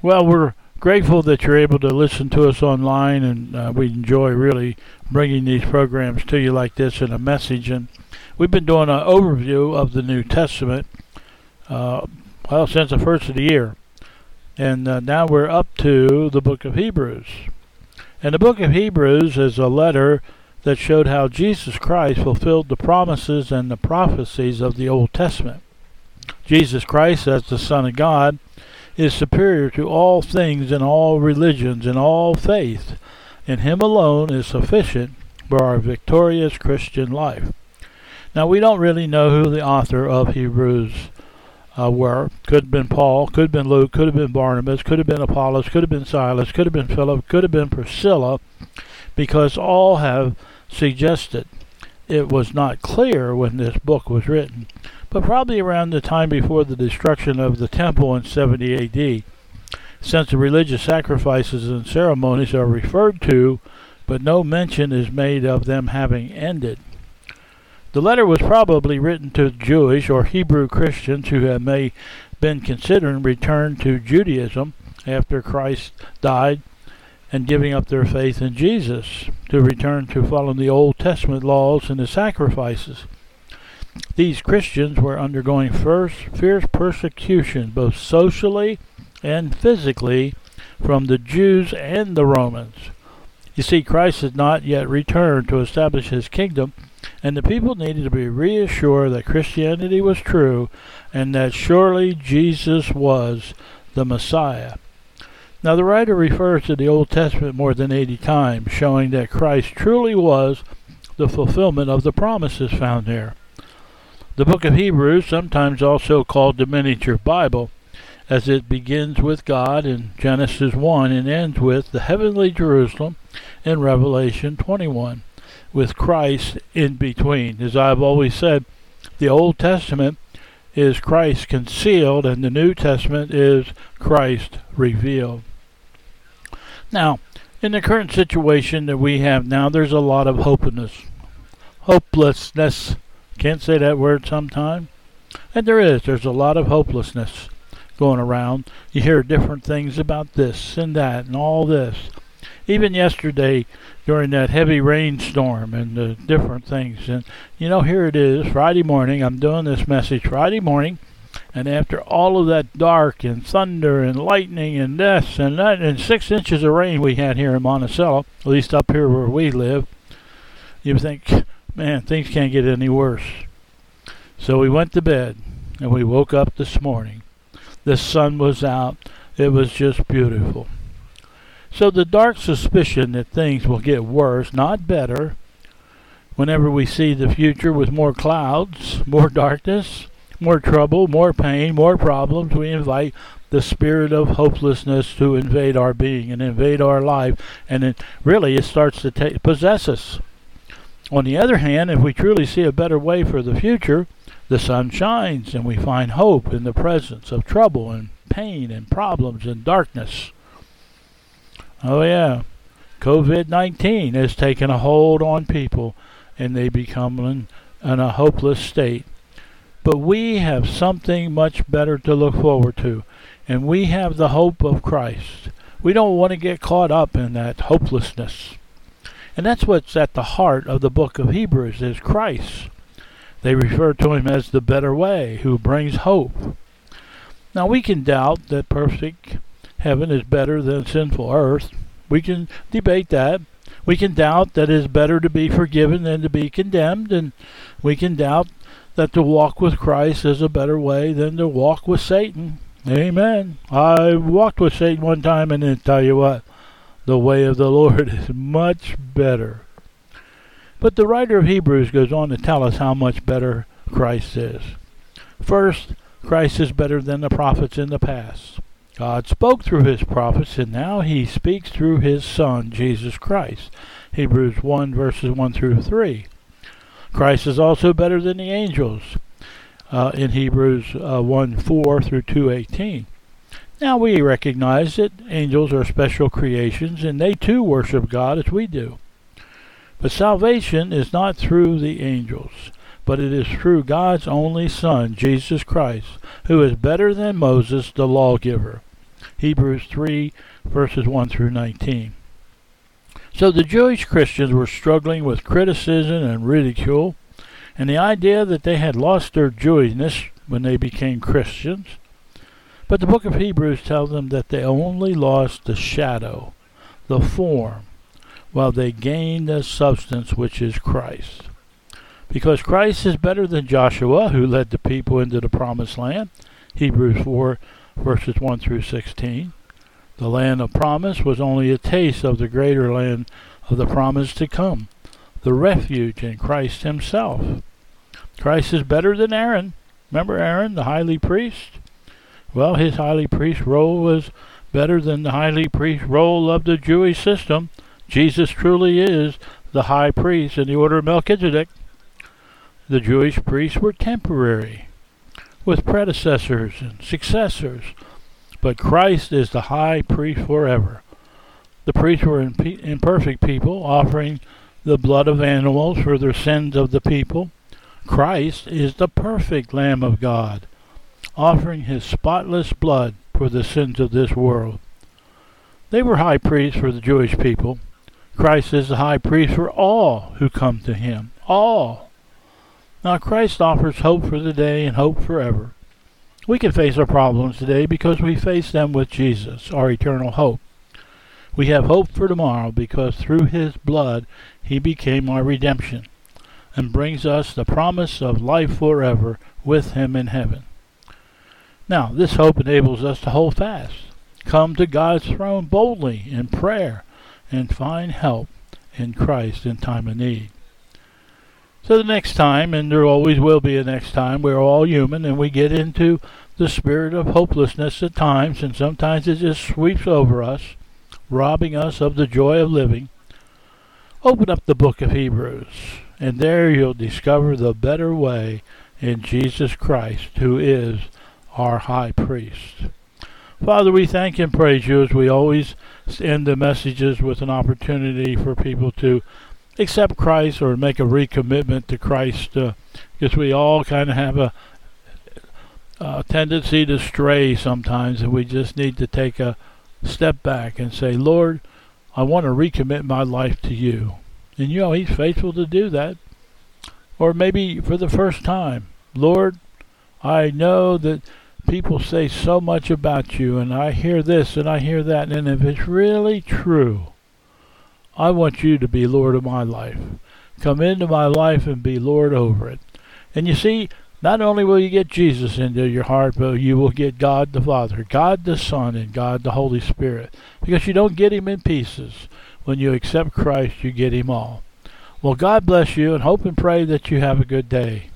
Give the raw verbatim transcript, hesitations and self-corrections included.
Well, we're grateful that you're able to listen to us online, and uh, we enjoy really bringing these programs to you like this in a message. And we've been doing an overview of the New Testament, uh, well, since the first of the year. And uh, now we're up to the book of Hebrews. And the book of Hebrews is a letter that showed how Jesus Christ fulfilled the promises and the prophecies of the Old Testament. Jesus Christ, as the Son of God, is superior to all things in all religions and all faith, and Him alone is sufficient for our victorious Christian life. Now, we don't really know who the author of Hebrews uh, were. Could have been Paul, could have been Luke, could have been Barnabas, could have been Apollos, could have been Silas, could have been Philip, could have been Priscilla, because all have suggested it was not clear when this book was written, but probably around the time before the destruction of the temple in seventy A D, since the religious sacrifices and ceremonies are referred to, but no mention is made of them having ended. The letter was probably written to Jewish or Hebrew Christians who had may been considering return to Judaism after Christ died and giving up their faith in Jesus, to return to following the Old Testament laws and the sacrifices. These Christians were undergoing first fierce persecution, both socially and physically, from the Jews and the Romans. You see, Christ had not yet returned to establish His kingdom, and the people needed to be reassured that Christianity was true and that surely Jesus was the Messiah. Now, the writer refers to the Old Testament more than eighty times, showing that Christ truly was the fulfillment of the promises found there. The book of Hebrews, sometimes also called the miniature Bible, as it begins with God in Genesis one and ends with the heavenly Jerusalem in Revelation twenty-one, with Christ in between. As I've always said, the Old Testament is Christ concealed, and the New Testament is Christ revealed. Now, in the current situation that we have now, there's a lot of hopelessness. Hopelessness. Can't say that word sometime. And there is. There's a lot of hopelessness going around. You hear different things about this and that and all this. Even yesterday, during that heavy rainstorm and the different things. And, you know, here it is, Friday morning. I'm doing this message Friday morning. And after all of that dark and thunder and lightning and this and that and six inches of rain we had here in Monticello, at least up here where we live, you think, man, things can't get any worse. So we went to bed and we woke up this morning. The sun was out. It was just beautiful. So the dark suspicion that things will get worse, not better, whenever we see the future with more clouds, more darkness, more trouble, more pain, more problems, we invite the spirit of hopelessness to invade our being and invade our life, and it really it starts to ta- possess us. On the other hand, if we truly see a better way for the future, the sun shines and we find hope in the presence of trouble and pain and problems and darkness. Oh yeah, covid nineteen has taken a hold on people and they become in, in a hopeless state. But we have something much better to look forward to, and we have the hope of Christ. We don't want to get caught up in that hopelessness. And that's what's at the heart of the book of Hebrews, is Christ. They refer to Him as the better way, who brings hope. Now, we can doubt that perfect heaven is better than sinful earth. We can debate that. We can doubt that it is better to be forgiven than to be condemned, and we can doubt that to walk with Christ is a better way than to walk with Satan. Amen. I walked with Satan one time, and then tell you what, the way of the Lord is much better. But the writer of Hebrews goes on to tell us how much better Christ is. First, Christ is better than the prophets in the past. God spoke through His prophets, and now He speaks through His Son, Jesus Christ. Hebrews one, verses one through three. Christ is also better than the angels uh, in Hebrews uh, one, four through two, eighteen. Now we recognize that angels are special creations, and they too worship God as we do. But salvation is not through the angels, but it is through God's only Son, Jesus Christ, who is better than Moses, the lawgiver. Hebrews three, verses one through nineteen. So the Jewish Christians were struggling with criticism and ridicule, and the idea that they had lost their Jewishness when they became Christians. But the book of Hebrews tells them that they only lost the shadow, the form, while they gained the substance, which is Christ. Because Christ is better than Joshua, who led the people into the promised land. Hebrews four, verses one through sixteen. The land of promise was only a taste of the greater land of the promise to come, the refuge in Christ himself. Christ is better than Aaron. Remember Aaron, the highly priest? Well, his highly priest role was better than the highly priest role of the Jewish system. Jesus truly is the high priest in the order of Melchizedek. The Jewish priests were temporary, with predecessors and successors, but Christ is the high priest forever. The priests were imp- imperfect people, offering the blood of animals for the sins of the people. Christ is the perfect Lamb of God, offering his spotless blood for the sins of this world. They were high priests for the Jewish people. Christ is the high priest for all who come to him. All. Now Christ offers hope for the day and hope forever. We can face our problems today because we face them with Jesus, our eternal hope. We have hope for tomorrow because through his blood he became our redemption and brings us the promise of life forever with him in heaven. Now, this hope enables us to hold fast, come to God's throne boldly in prayer, and find help in Christ in time of need. So the next time, and there always will be a next time, we're all human and we get into the spirit of hopelessness at times, and sometimes it just sweeps over us, robbing us of the joy of living. Open up the book of Hebrews, and there you'll discover the better way in Jesus Christ, who is our high priest. Father, we thank and praise you as we always end the messages with an opportunity for people to accept Christ or make a recommitment to Christ, uh, because we all kind of have a, a tendency to stray sometimes, and we just need to take a step back and say, Lord, I want to recommit my life to you. And you know, he's faithful to do that. Or maybe for the first time, Lord, I know that people say so much about you, and I hear this and I hear that, and if it's really true, I want you to be Lord of my life. Come into my life and be Lord over it. And you see, not only will you get Jesus into your heart, but you will get God the Father, God the Son, and God the Holy Spirit. Because you don't get him in pieces. When you accept Christ, you get him all. Well, God bless you, and hope and pray that you have a good day.